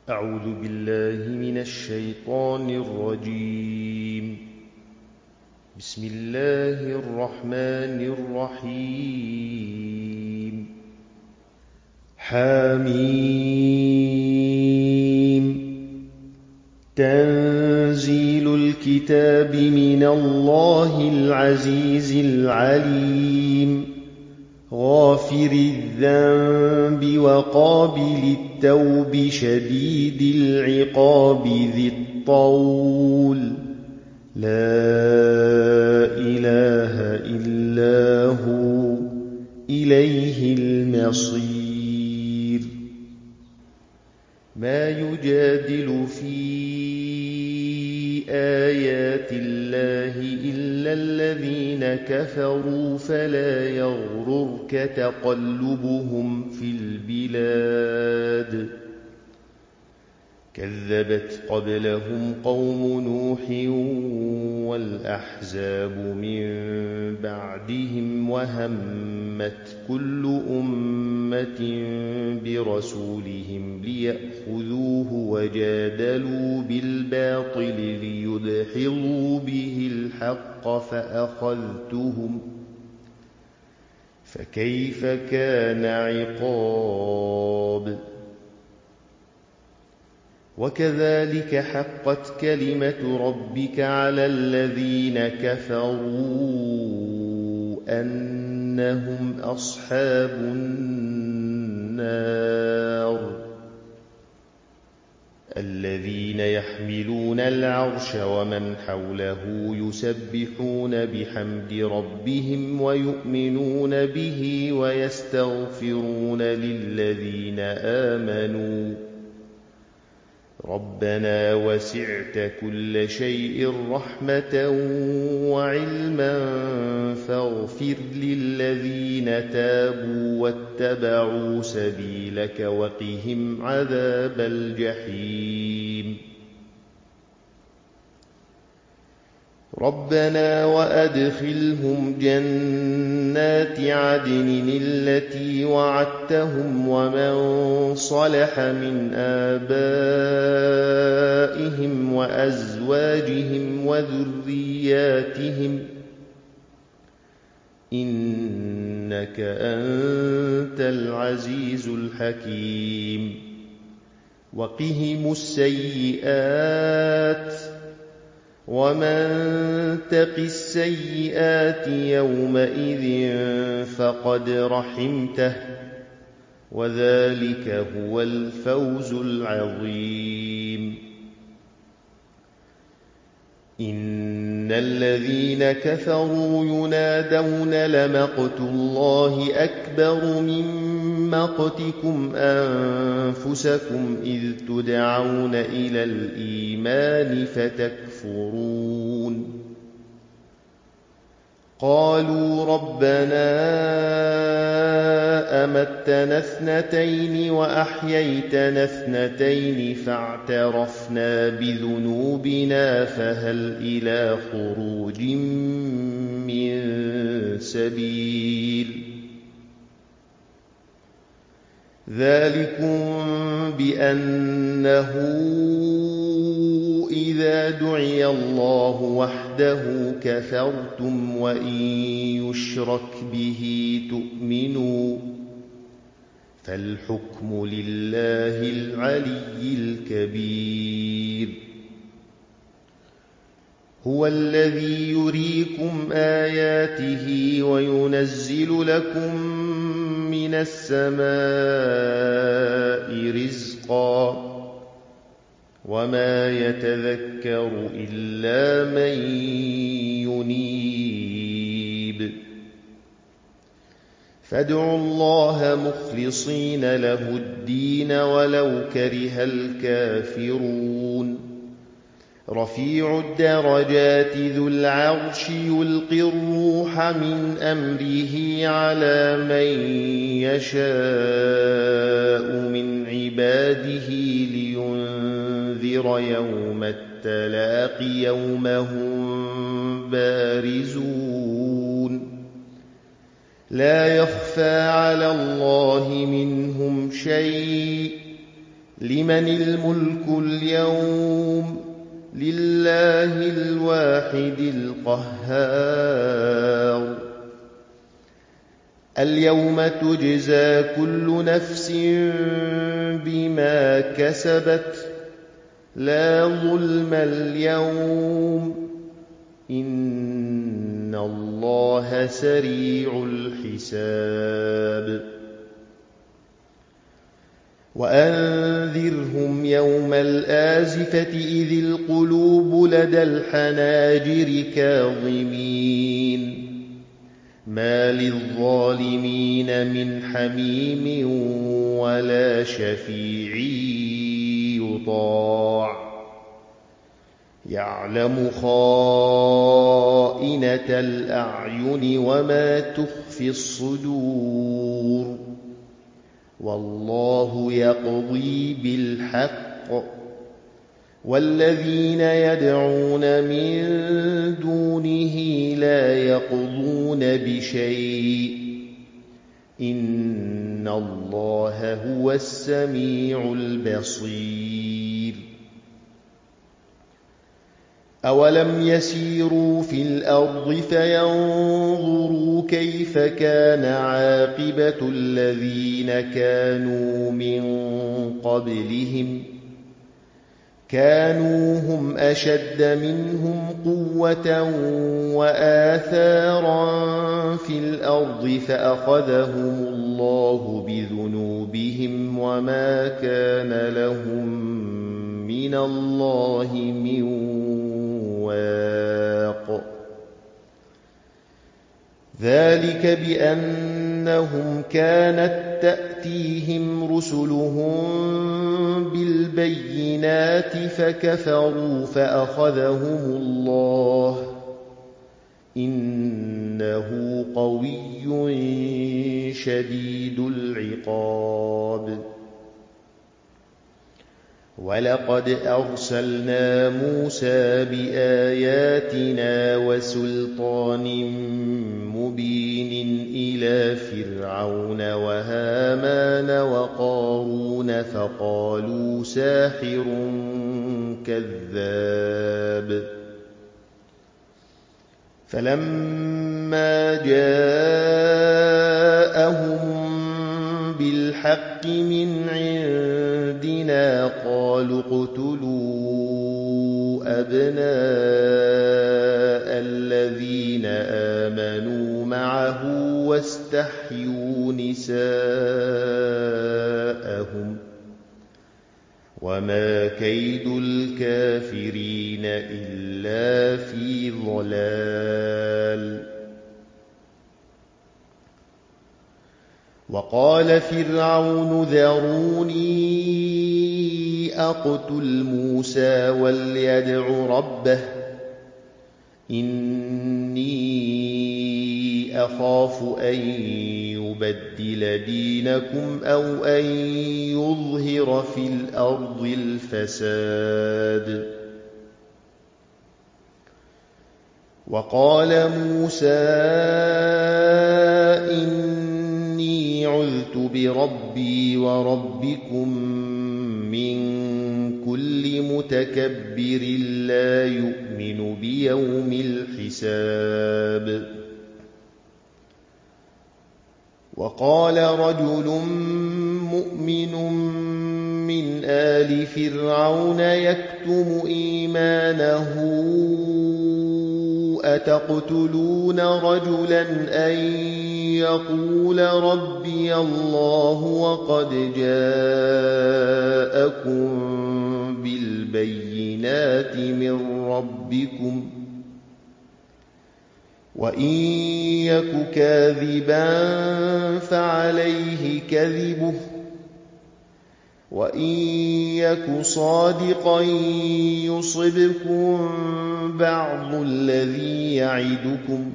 أعوذ بالله من الشيطان الرجيم. بسم الله الرحمن الرحيم. حميم. تنزيل الكتاب من الله العزيز العليم. غافر الذنب وقابل التوب شديد العقاب ذي الطول. لا إله إلا هو إليه المصير. ما يجادل في آيات الله إلا الذين كفروا فلا يغررك تقلبهم في البلاد. كذبت قبلهم قوم نوح والأحزاب من بعدهم وهمت كل أمة برسولهم ليأخذوه وجادلوا بالباطل ليدحضوا به الحق فأخذتهم فكيف كان عقاب. وكذلك حقت كلمة ربك على الذين كفروا أنهم أصحاب النار. الذين يحملون العرش ومن حوله يسبحون بحمد ربهم ويؤمنون به ويستغفرون للذين آمنوا ربنا وسعت كل شيء رحمة وعلما فاغفر للذين تابوا واتبعوا سبيلك وقهم عذاب الجحيم. ربنا وأدخلهم جنات عدن التي وعدتهم ومن صلح من آبائهم وأزواجهم وذرياتهم إنك أنت العزيز الحكيم. وقهم السيئات ومن تق السيئات يومئذ فقد رحمته وذلك هو الفوز العظيم. إن الذين كفروا ينادون لمقت الله أكبر من مقتكم أنفسكم إذ تدعون إلى الإيمان فتكفرون. قالوا ربنا أمتنا اثنتين وأحييتنا اثنتين فاعترفنا بذنوبنا فهل إلى خروج من سبيل. ذلكم بأنه إذا دعي الله وحده كفرتم وإن يشرك به تؤمنوا فالحكم لله العلي الكبير. هو الذي يريكم آياته وينزل لكم من السماء رزقا وما يتذكر إلا من ينيب. فادعوا الله مخلصين له الدين ولو كره الكافرون. رفيع الدرجات ذو العرش يلقي الروح من أمره على من يشاء من عباده لينذر يوم التلاق يوم هم بارزون. لا يخفى على الله منهم شيء لمن الملك اليوم لله الواحد القهار اليوم تجزى كل نفس بما كسبت لا ظلم اليوم إن الله سريع الحساب وأنذرهم يوم الآزفة إذ القلوب لدى الحناجر كاظمين ما للظالمين من حميم ولا شفيع يطاع يعلم خائنة الأعين وما تخفي الصدور والله يقضي بالحق والذين يدعون من دونه لا يقضون بشيء إن الله هو السميع البصير أولم يسيروا في الأرض فينظروا كيف كان عاقبة الذين كانوا من قبلهم كانوا هم أشد منهم قوة وآثارا في الأرض فأخذهم الله بذنوبهم وما كان لهم من الله من واق ذلك بأنهم كانت تأتيهم رسلهم بالبينات فكفروا فأخذهم الله إنه قوي شديد العقاب ولقد أرسلنا موسى بآياتنا وسلطان مبين إلى فرعون وهامان وقارون فقالوا ساحر كذاب فلما جاءهم بالحق من عندنا قالوا اقتلوا أبناء الذين آمنوا معه واستحيوا نساءهم وما كيد الكافرين إلا في ضلال وقال فرعون ذروني أقتل موسى وليدع ربه إني أخاف أن يبدل دينكم أو أن يظهر في الأرض الفساد وقال موسى إني عذت بربي وربكم من كل متكبر لا يؤمن بيوم الحساب وقال رجل مؤمن من آل فرعون يكتم إيمانه أتقتلون رجلا أن يقول ربي الله وقد جاءكم بالبينات من ربكم وإن يك كاذبا فعليه كذبه وإن يك صادقا يصبكم بعض الذي يعدكم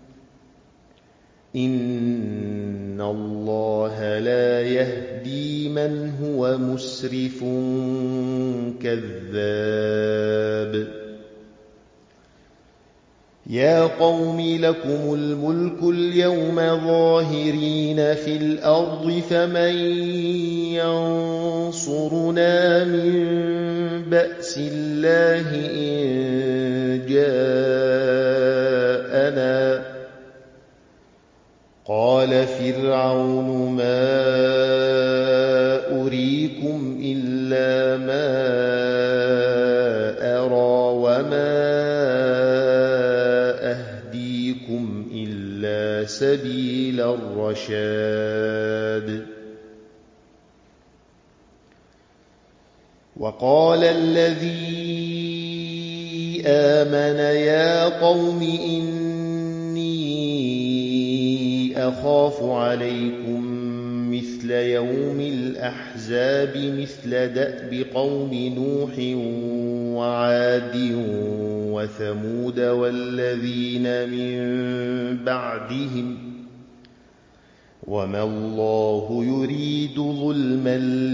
إن الله لا يهدي من هو مسرف كذاب يا قوم لكم الملك اليوم ظاهرين في الأرض فمن تخافونا من بأس الله إن جاءنا قال فرعون ما أريكم إلا ما أرى وما أهديكم إلا سبيل الرشاد وقال الذي آمن يا قوم إني أخاف عليكم مثل يوم الأحزاب مثل دأب قوم نوح وعاد وثمود والذين من بعدهم وما الله يريد ظلما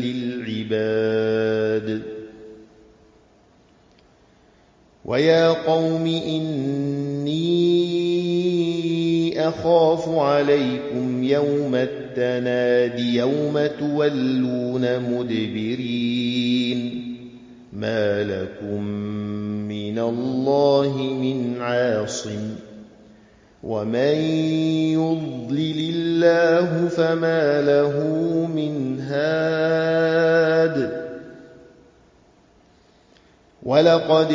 للعباد ويا قوم إني أخاف عليكم يوم التناد يوم تولون مدبرين ما لكم من الله من عاصم ومن يضلل الله فما له من هاد ولقد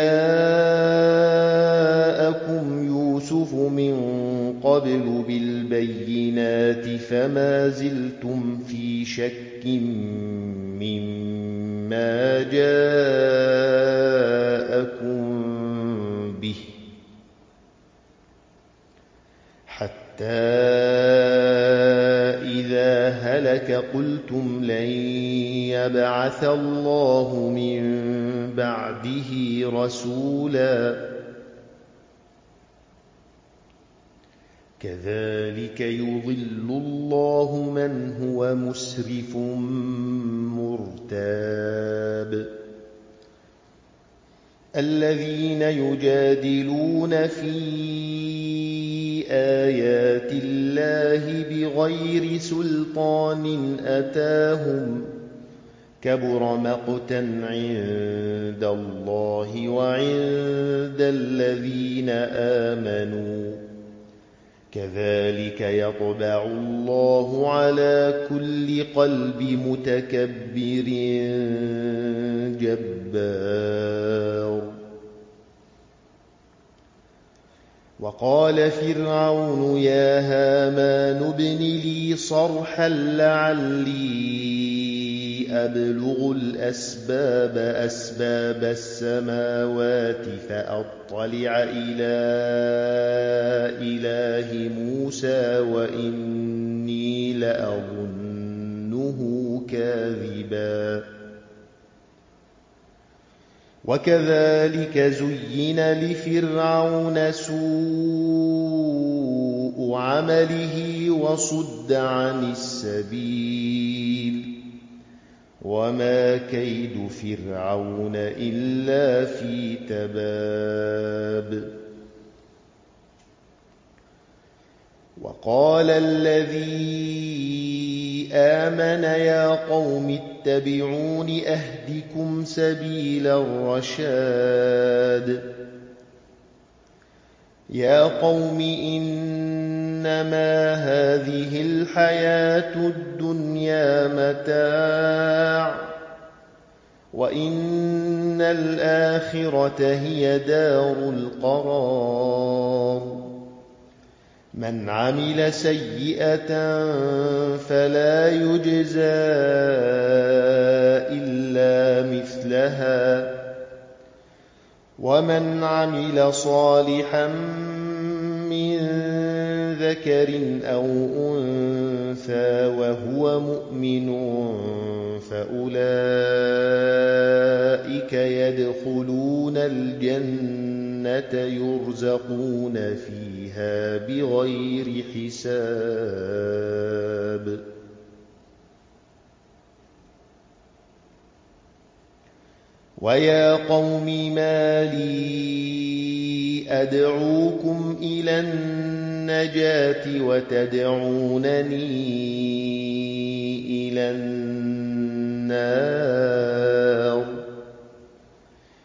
جاءكم يوسف من قبل بالبينات فما زلتم في شك مما جاءكم به حتى إذا هلك قلتم لن يبعث الله من بعده رسولا كذلك يضل الله من هو مسرف مرتاب الذين يجادلون في آيات الله بغير سلطان أتاهم كبر مقتا عند الله وعند الذين آمنوا كذلك يطبع الله على كل قلب متكبر جبار وقال فرعون يا هامان ابن لي صرحا لعلي أبلغ أسباب السماوات فأطلع إلى إله موسى وإني لأظنه كاذبا وكذلك زين لفرعون سوء عمله وصد عن السبيل وما كيد فرعون إلا في تباب وقال الذي آمن يا قوم اتبعون أهدكم سبيل الرشاد يا قوم إنما هذه الحياة الدنيا متاع وإن الآخرة هي دار القرار من عمل سيئة فلا يجزى إلا مثلها ومن عمل صالحا من ذكر أو أنثى وهو مؤمن فأولئك يدخلون الجنة يرزقون فيها بغير حساب ويا قوم ما لي أدعوكم إلى النجاة وتدعونني إلى النار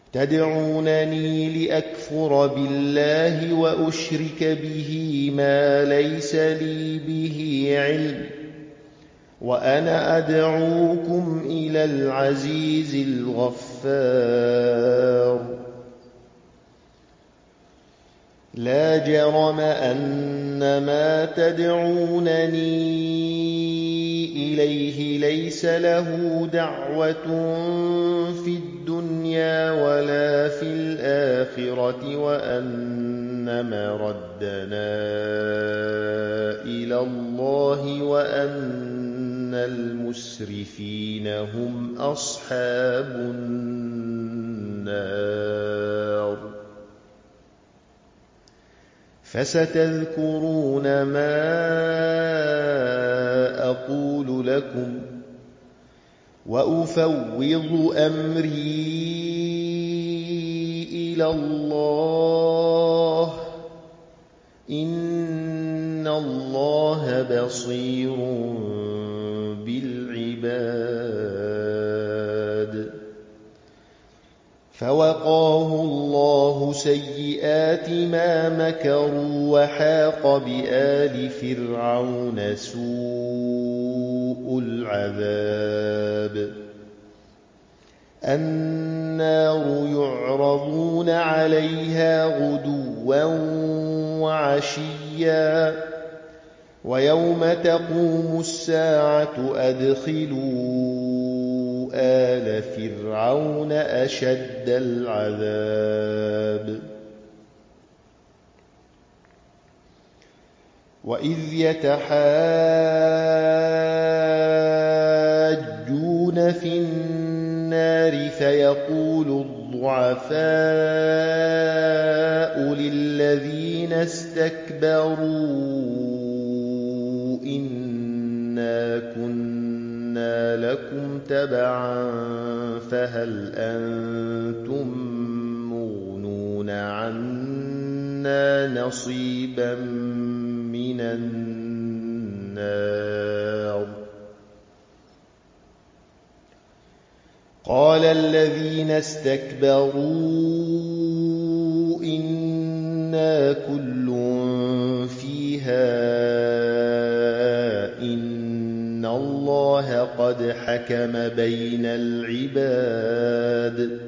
تدعونني لأكفر بالله وأشرك به ما ليس لي به علم وأنا أدعوكم إلى العزيز الغفار لا جرم أن ما تدعونني إليه ليس له دعوة في الدنيا ولا في الآخرة وأن مردنا إلى الله وأن المسرفين هم أصحاب النار فستذكرون ما أقول لكم وأفوض أمري إلى الله إن الله بصير بالعباد فوقاه الله سيئات ما مكروا وحاق بآل فرعون سوء العذاب النار يعرضون عليها غدوا وعشيا ويوم تقوم الساعة أدخلوا آل فرعون أشد العذاب وإذ يتحاجون في النار فيقول الضعفاء للذين استكبروا إنا كنا لكم تبعا فهل أنتم مغنون عنا نصيبا من النار قال الذين استكبروا إنا كل فيها إن الله قد حكم بين العباد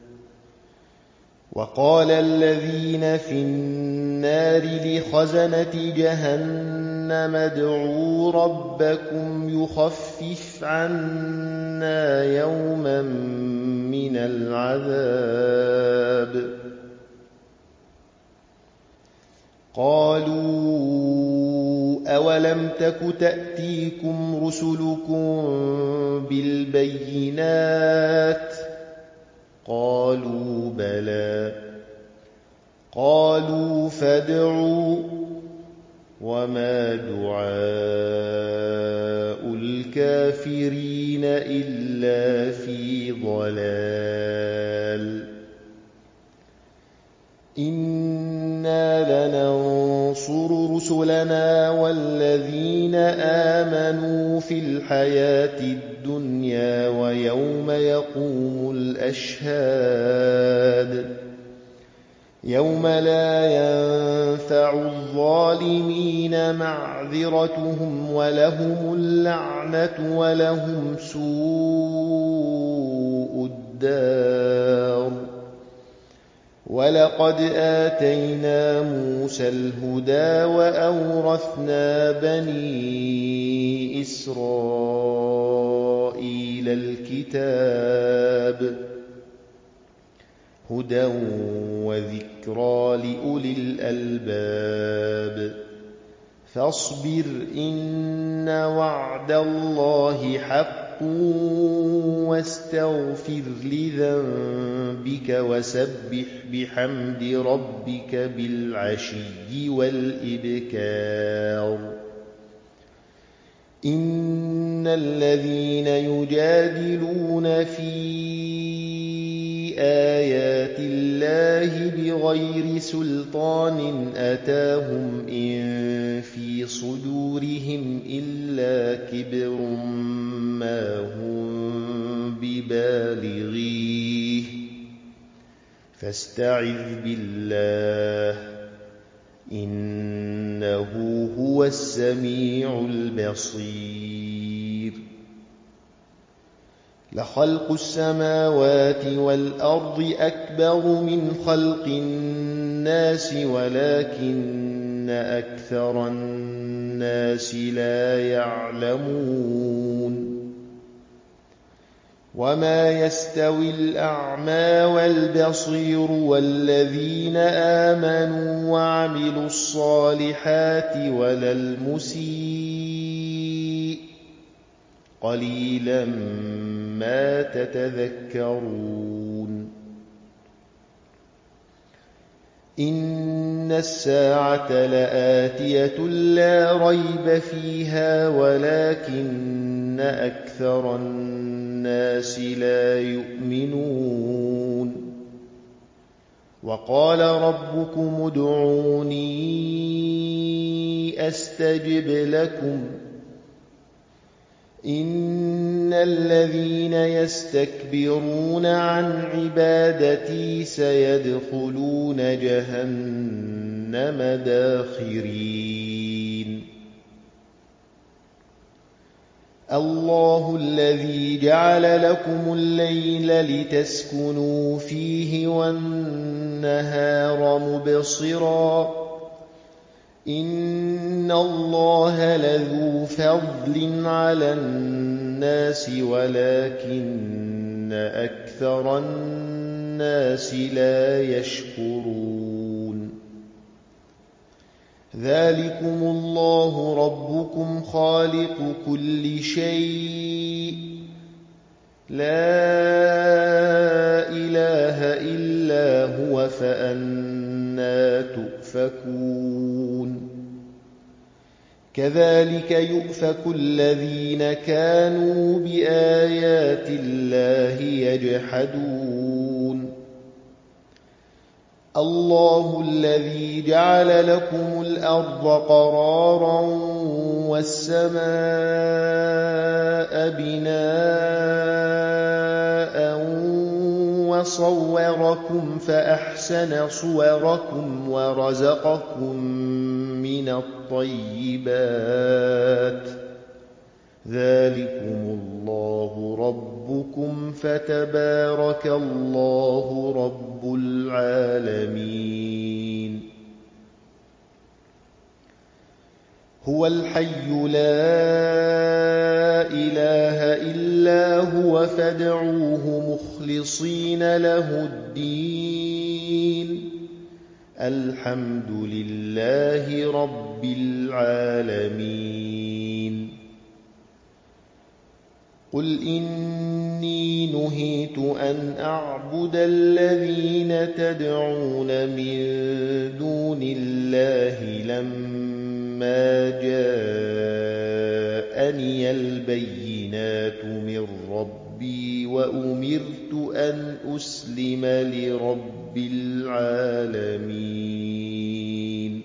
وقال الذين في النار لخزنة جهنم ادعوا ربكم يخفف عنا يوما من العذاب قالوا أولم تك تأتيكم رسلكم بالبينات قالوا بلى قالوا فادعوا وما دعاء الكافرين إلا في ضلال إنا لننصر رسلنا والذين آمنوا في الحياة الدنيا ويوم يقوم الأشهاد يوم لا ينفع الظالمين معذرتهم ولهم اللعنة ولهم سوء الدار ولقد آتينا موسى الهدى وأورثنا بني إسرائيل الكتاب هدى وذكرى لأولي الألباب فاصبر إن وعد الله حق واستغفر لذنبك وسبح بحمد ربك بالعشي والإبكار إن الذين يجادلون في آيات الله بغير سلطان أتاهم إن في صدورهم إلا كبر ما هم ببالغيه فاستعذ بالله إنه هو السميع البصير لخلق السماوات والأرض أكبر من خلق الناس ولكن أكثر الناس لا يعلمون وما يستوي الأعمى والبصير والذين آمنوا وعملوا الصالحات ولا المسيء قليلا ما تتذكرون إن الساعة لآتية لا ريب فيها ولكن أكثر الناس لا يؤمنون وقال ربكم ادعوني أستجب لكم إن الذين يستكبرون عن عبادتي سيدخلون جهنم داخرين الله الذي جعل لكم الليل لتسكنوا فيه والنهار مبصرا إن الله لذو فضل على الناس ولكن أكثر الناس لا يشكرون ذلكم الله ربكم خالق كل شيء لا إله إلا هو فأنى تؤفكون كذلك يؤفك الذين كانوا بآيات الله يجحدون الله الذي جعل لكم الأرض قرارا والسماء بناء وصوركم فأحسن صوركم ورزقكم من الطيبات ذلكم الله ربكم فتبارك الله رب العالمين هو الحي لا إله إلا هو فادعوه مخلصين له الدين الحمد لله رب العالمين قل إني نهيت أن أعبد الذين تدعون من دون الله لما جاءني البينات من ربي وأمرت أن أسلم لرب العالمين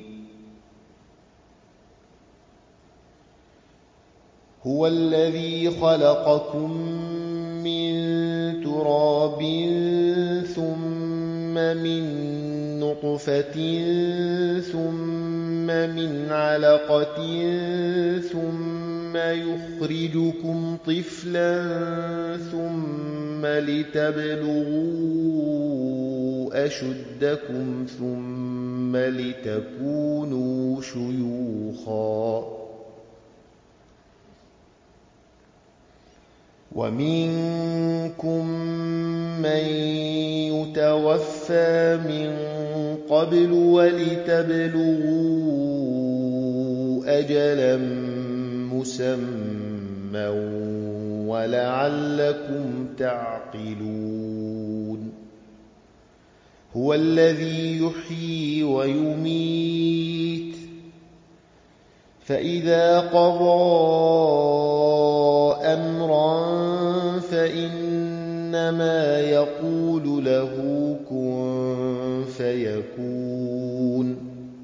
هو الذي خلقكم من تراب ثم من نطفة ثم من علقة ثم يخرجكم طفلا ثم لتبلغوا أشدكم ثم لتكونوا شيوخا ومنكم من يتوفى من قبل ولتبلغوا أجلا مسمى ولعلكم تعقلون هو الذي يحيي ويميت فإذا قضى أمرا فإنما يقول له كن فيكون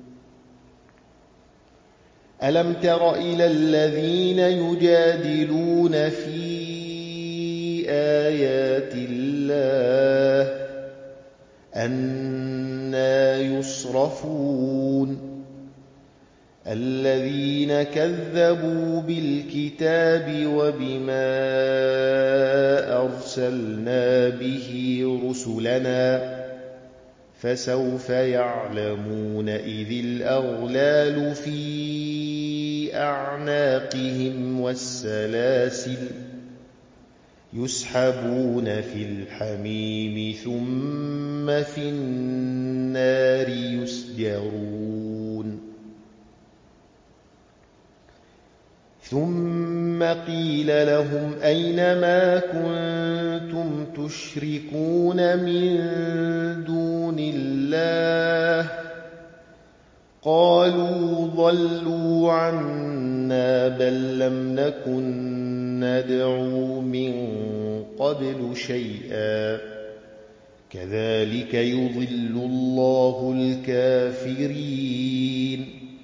ألم تر إلى الذين يجادلون في آيات الله أَنَّىٰ يُصْرَفُونَ الَّذِينَ كَذَّبُوا بِالْكِتَابِ وَبِمَا أَرْسَلْنَا بِهِ رُسُلَنَا فَسَوْفَ يَعْلَمُونَ إِذِ الْأَغْلَالُ فِي أَعْنَاقِهِمْ وَالسَّلَاسِلُ يُسْحَبُونَ فِي الْحَمِيمِ ثُمَّ فِي النَّارِ يُسْجَرُونَ ثُمَّ قِيلَ لَهُمْ أَيْنَ مَا كُنتُمْ تُشْرِكُونَ مِن دُونِ اللَّهِ قَالُوا ضَلُّوا عَنَّا بَل لَّمْ نَكُن نَّدْعُو مِن قَبْلُ شَيْئًا كَذَٰلِكَ يُضِلُّ اللَّهُ الْكَافِرِينَ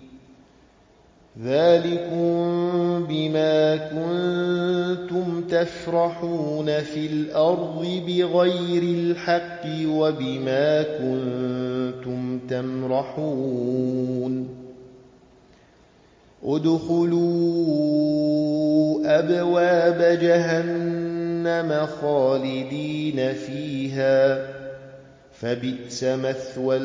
ذَٰلِكُم بِمَا كُنتُمْ تَفْرَحُونَ فِي الْأَرْضِ بِغَيْرِ الْحَقِّ وَبِمَا كُنتُمْ تَمْرَحُونَ ادْخُلُوا أَبْوَابَ جَهَنَّمَ خَالِدِينَ فِيهَا فَبِئْسَ مَثْوَى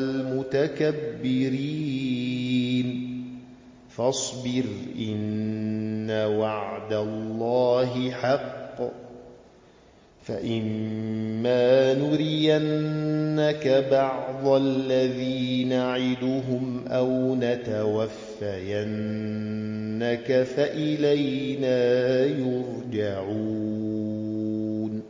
الْمُتَكَبِّرِينَ فاصبر إن وعد الله حق فإما نرينك بعض الذي نعدهم أو نتوفينك فإلينا يرجعون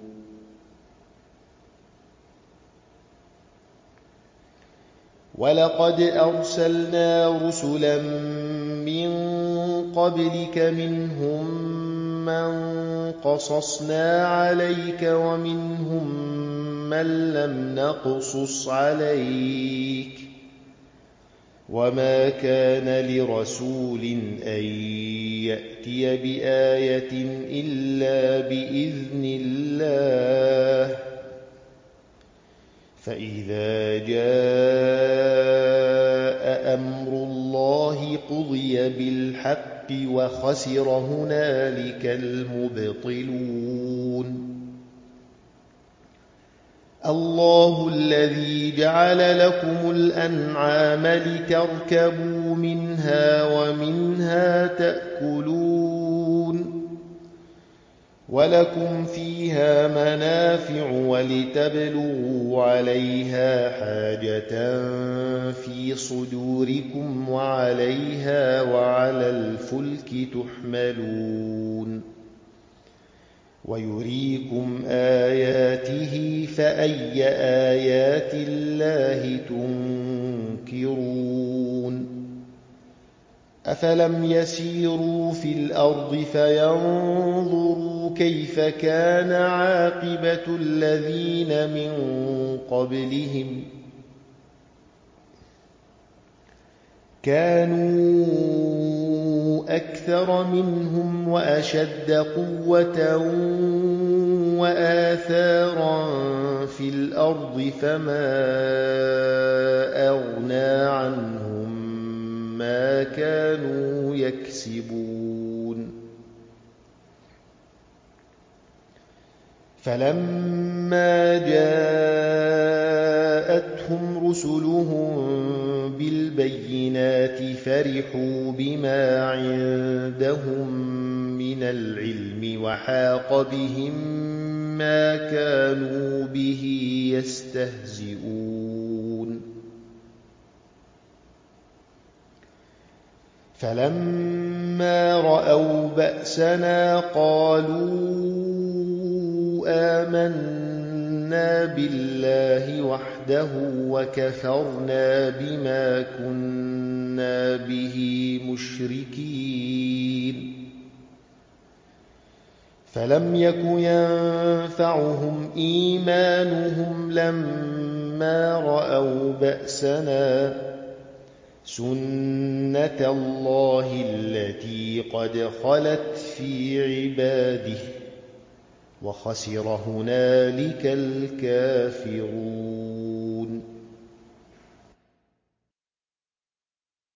ولقد أرسلنا رسلا من قبلك منهم من قصصنا عليك ومنهم من لم نقصص عليك وما كان لرسول أن يأتي بآية إلا بإذن الله فإذا جاء أمر الله قضي بالحق وخسر هنالك المبطلون الله الذي جعل لكم الأنعام لتركبوا منها ومنها تأكلون ولكم فيها منافع ولتبلغوا عليها حاجة في صدوركم وعليها وعلى الفلك تحملون ويريكم آياته فأي آيات الله تنكرون أفلم يسيروا في الأرض فينظروا كيف كان عاقبة الذين من قبلهم كانوا أكثر منهم وأشد قوة وآثارا في الأرض فما أغنى عنهم ما كانوا يكسبون فلما جاءتهم رسلهم بالبينات فرحوا بما عندهم من العلم وحاق بهم ما كانوا به يستهزئون فلما رأوا بأسنا قالوا آمنا بالله وحده وكفرنا بما كنا به مشركين فلم يك ينفعهم إيمانهم لما رأوا بأسنا سنة الله التي قد خلت في عباده وخسر هنالك الكافرون